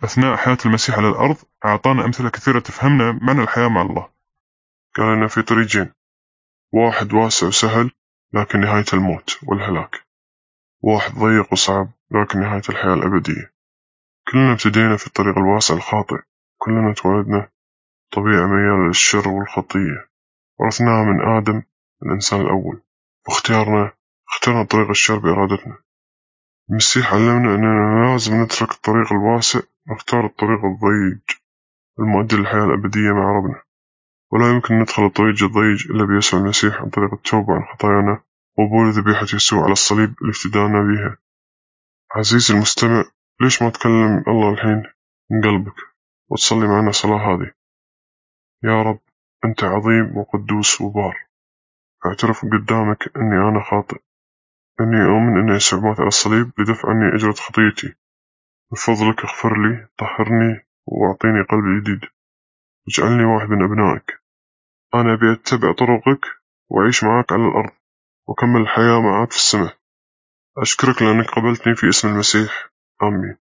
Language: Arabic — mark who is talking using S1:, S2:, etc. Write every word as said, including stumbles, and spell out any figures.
S1: أثناء حياة المسيح على الأرض أعطانا أمثلة كثيرة تفهمنا معنى الحياة مع الله. قال لنا في طريقين، واحد واسع وسهل لكن نهاية الموت والهلاك، واحد ضيق وصعب لكن نهاية الحياة الأبدية. كلنا ابتدينا في الطريق الواسع الخاطئ، كلنا تولدنا طبيعة ميالة للشر والخطية، ورثناها من آدم الإنسان الأول، واختيارنا اخترنا طريق الشر بإرادتنا. المسيح علمنا أننا لازم نترك الطريق الواسع ونختار الطريق الضيق المؤدي للحياة الأبدية مع ربنا. ولا يمكن ندخل الطريق الضيق إلا بيسوع المسيح عن طريق التوبة عن خطايانا وقبول ذبيحة يسوع على الصليب اللي افتدانا بها. عزيزي المستمع، ليش ما تكلم الله الحين من قلبك وتصلي معنا صلاة هذه؟ يا رب، أنت عظيم وقدوس وبار، أعترف قدامك أني أنا خاطئ، أني أؤمن أن يسوع مات على الصليب لدفع عني أجرة خطيتي. من فضلك اغفر لي، طهرني وأعطيني قلب جديد، واجعلني واحد من أبنائك. أنا أبي أتبع طرقك وأعيش معك على الأرض وكمل الحياة معك في السماء. أشكرك لأنك قبلتني في اسم المسيح، آمين.